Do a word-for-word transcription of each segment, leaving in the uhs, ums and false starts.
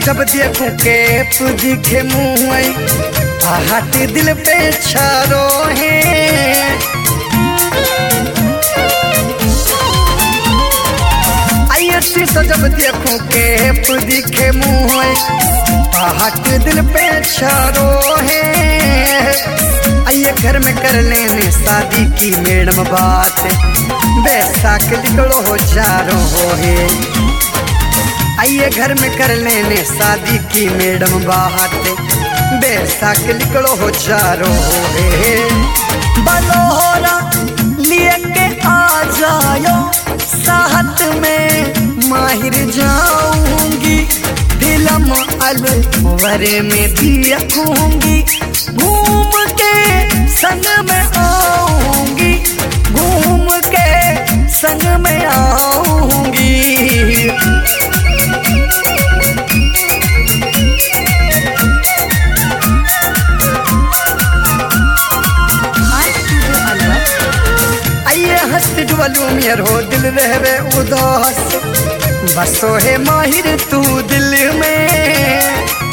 जब देखूं के दिखे मुँह आहट दिल पे छारो है। आइए शीशा जब देखूं के दिखे मुँह आहट दिल पे छारो है। आइए घर में कर लेने शादी की मैडम बात, बैसाख निकलो हो चारों हो है। आइए घर में कर लेने शादी की मैडम बात, बैसाख निकलो हो चारों हो है। बलोरा लिए के आ जाओ साहत में माहिर जाऊंगी, फिल्म अलवरे में भी रखूंगी, घूम के संग में आऊंगी, घूम के संग में आऊंगी। आइए हंस डुबलू मेर हो दिल रहवे उदास, बसो है माहिर तू दिल में।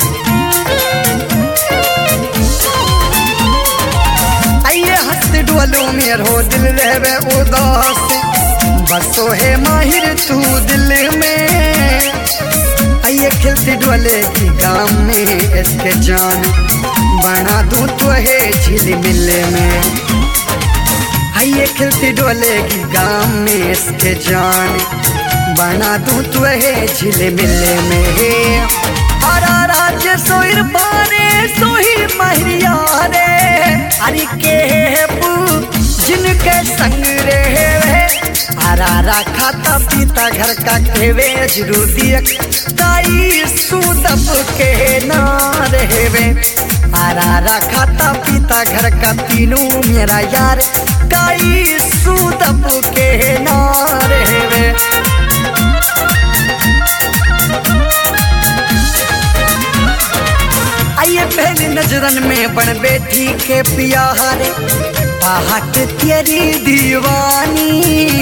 आइए हंस डुबलू मेर हो दिल रहवे उदास, बसो है माहिर तू दिल में। आइए खिलती डुबलेगी गाँव में इसके जान, बना दूं तो है झिलमिल में। आइए खिलती डोलेगी गाँव में इसके जान, बना दूं तो है झिलमिल में। हरा राज्य सोइर बारे सोही महिरिया रे, अरे के जिनके संग रहे हरारा खाता पीता घर का केवे जरूरी काई सुदब के ना रहे। हरारा खाता पीता घर का तीनों मेरा यार, काई सुदब के ना रहे। आइए पहली नजरन में बन बैठी के प्यारे, आहट तेरी दीवानी।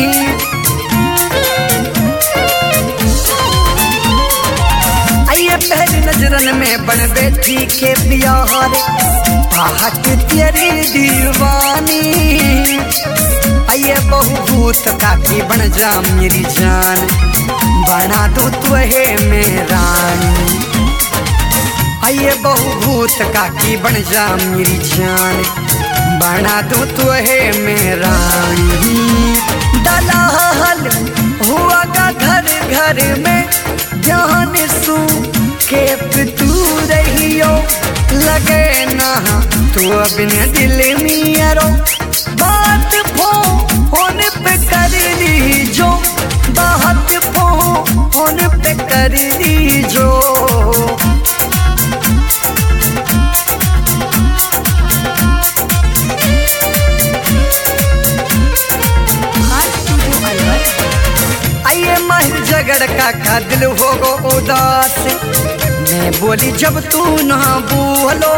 आइए पहली नजरन में बन बैठी के प्यारे, आहट तेरी दीवानी। आइए बहुभूत काकी बन जा मेरी जान, बना दो तू है मेरा रानी। आइए बहुभूत काकी बन जा मेरी जान, बना दो तू है मेरा रानी। दलाल हुआ का घर घर में जान सू के तू रहियो, लगे ना तू अपने दिल में रो। बात फोन पे कर ली जो, बात फोन पे कर ली जो। आइए माहिर झगड़ का का दिल हो गो उदास, मैं बोली जब तू ना बोलो।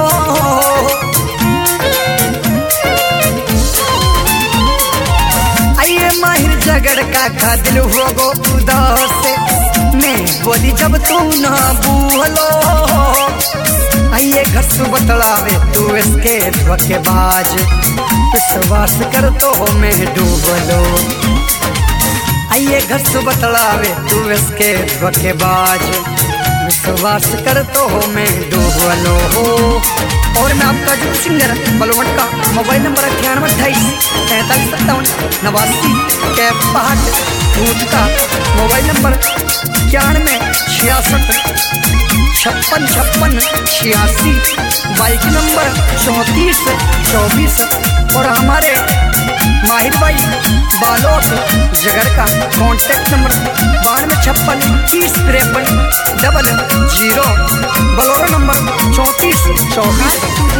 आइए माहिर झगड़ का का दिल हो गो उदास, मैं बोली जब तू ना बोलो। आइए घस बतलावे तू इसके धोखेबाज, विश्वास कर तो मैं डूब लो। आइए घर से बतलावे तू इसके धोखेबाज, विश्वास कर तो मैं डूब लो हो। और मैं आपका जो सिंगर बलवंत का मोबाइल नंबर अठानवे अट्ठाईस तैंतालीस सत्तावन नवासी के पहाड़ भूत का मोबाइल नंबर इक्यानवे छियासठ छप्पन छप्पन छियासी, बाइक नंबर चौंतीस चौबीस। और हमारे माहिर भाई बालोक जगर का कॉन्टेक्ट नंबर बानवे छप्पन तीस तिरपन डबल जीरो, बलोरा नंबर चौंतीस चौबीस।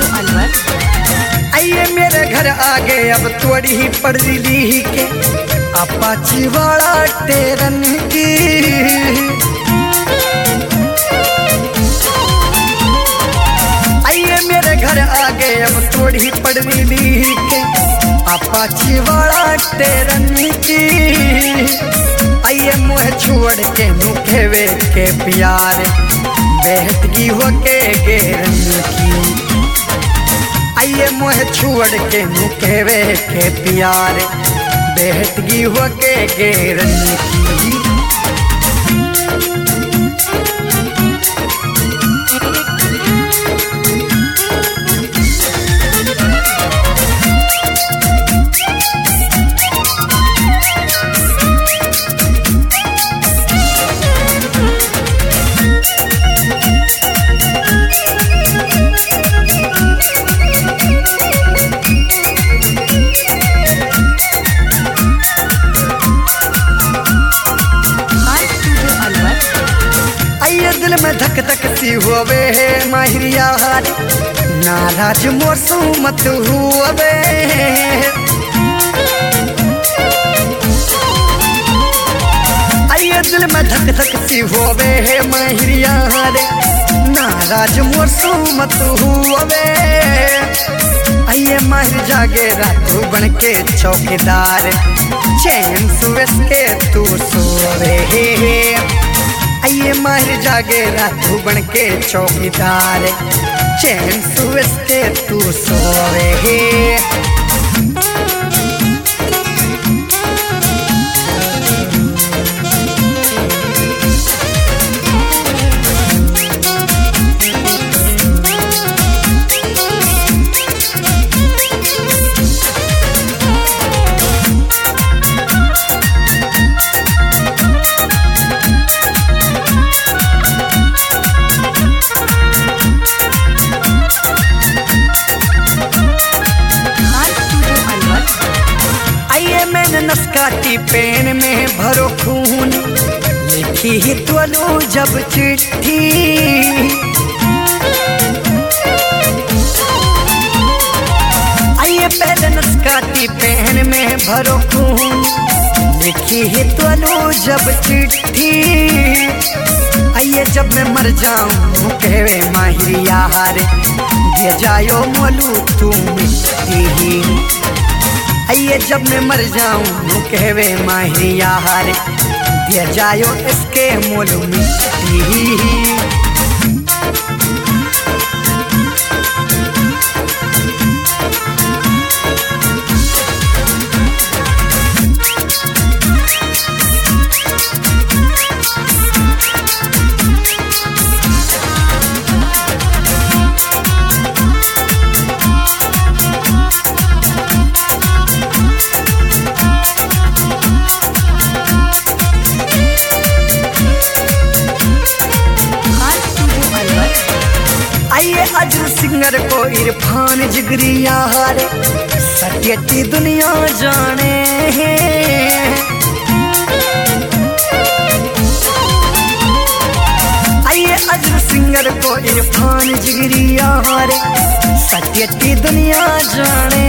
आइए मेरे घर आगे अब थोड़ी ही पड़ ली के अपाची वाला टेरन की। आइए मेरे घर आगे अब थोड़ी पड़ ली के अपाची वाला टेरन की। आइए आइए मुँह छोड़ के नुखेवे के प्यार बेहतगी हो के गेरन की। आइए मुँह छोड़ के नुखेवे के प्यार बेहतगी हो के गेरन की। दिल में धक धक सी हुए है माहिरिया नाराज मोसू मत हुए। आइए दिल में धक धक सी हुए है माहिरिया नाराज मोसू मत हुए। आइए माहिर जागे रातू बन के चौकीदार चैन सुबह के तू सोवे। आइए माहिर जागे रातू बन के चौकीदार चैन सुबह के तू सोवे। नस्काती पेन में भरो खून लिखी ही तो जब चिट्ठी। आइए पहले नस्काती पेन में भरो खून लिखी ही तो जब चिट्ठी। आइए जब मैं मर जाऊं कहवे माहिर यार दे जायो मोलू तू मिट्टी। आइए जब मैं मर जाऊं कहवे माहिर यार दिया जायो इसके मोल मिट्टी। आइए अजर सिंगर को इरफान जिगरी यार सत्यती दुनिया जाने। आइए अजर सिंगर को इरफान जिगरी यार सत्यती दुनिया जाने।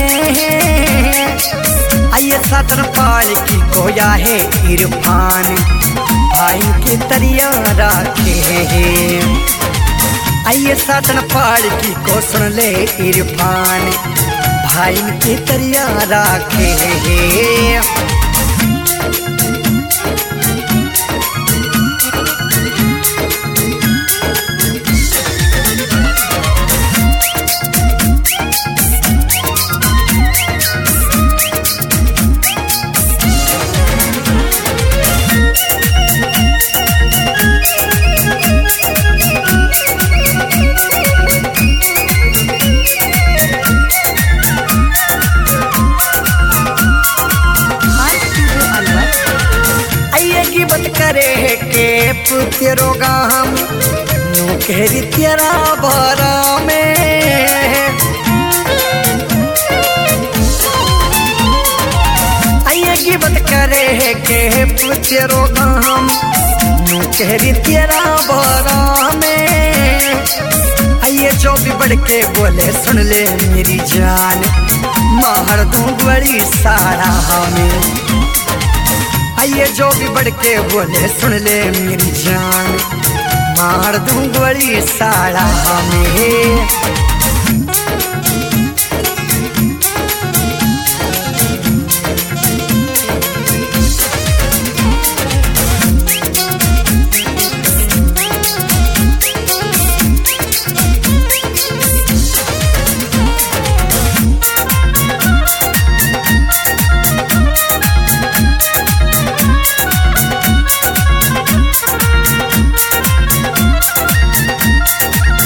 आइए सातन पाल की कोया है इरफान भाई की तरिया रखे। आइए सातन पहाड़ की को सुन ले इरफान भाई की तरिया राखे। करे के तेरो गाम नु केरी तेरा भरा में। आइए गिबत करे के तेरो गाम नु केरी तेरा भरा में। आइए जो भी बढ़ के बोले सुन ले मेरी जान मार दूं बड़ी सारा हमें। आइए जो भी बढ़ के बोले सुन ले मेरी जान मार दूं बड़ी साड़ा हमें।